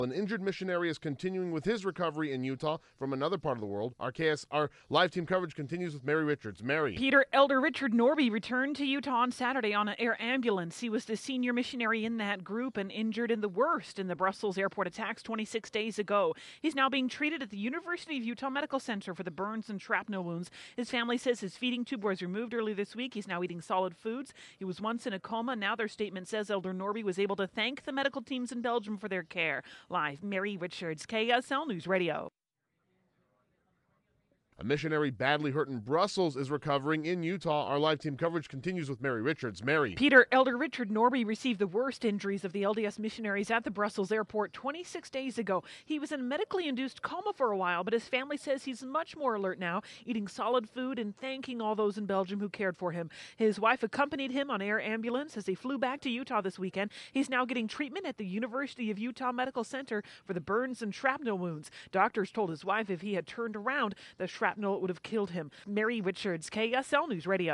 An injured missionary is continuing with his recovery in Utah from another part of the world. Our live team coverage continues with Mary Richards. Mary. Peter, Elder Richard Norby returned to Utah on Saturday on an air ambulance. He was the senior missionary in that group and injured in the worst in the Brussels airport attacks 26 days ago. He's now being treated at the University of Utah Medical Center for the burns and shrapnel wounds. His family says his feeding tube was removed early this week. He's now eating solid foods. He was once in a coma. Now their statement says Elder Norby was able to thank the medical teams in Belgium for their care. Live, Mary Richards, KSL News Radio. A missionary badly hurt in Brussels is recovering in Utah. Our live team coverage continues with Mary Richards. Mary. Peter, Elder Richard Norby received the worst injuries of the LDS missionaries at the Brussels airport 26 days ago. He was in a medically induced coma for a while, but his family says he's much more alert now, eating solid food and thanking all those in Belgium who cared for him. His wife accompanied him on air ambulance as he flew back to Utah this weekend. He's now getting treatment at the University of Utah Medical Center for the burns and shrapnel wounds. Doctors told his wife if he had turned around, the shrapnel would have killed him. Mary Richards, KSL News Radio.